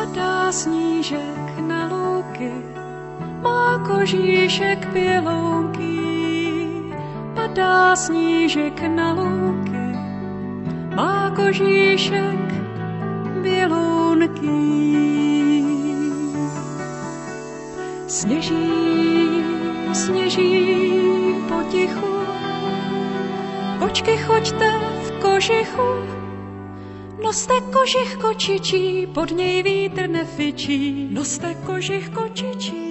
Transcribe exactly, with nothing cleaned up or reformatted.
Padá snížek na louky, má kožíšek bělouký. Padá snížek na louky, má kožíšek bělounký. Sněží, sněží potichu, kočky choďte v kožichu, noste kožich kočičí, pod něj vítr nefičí, noste kožich kočičí.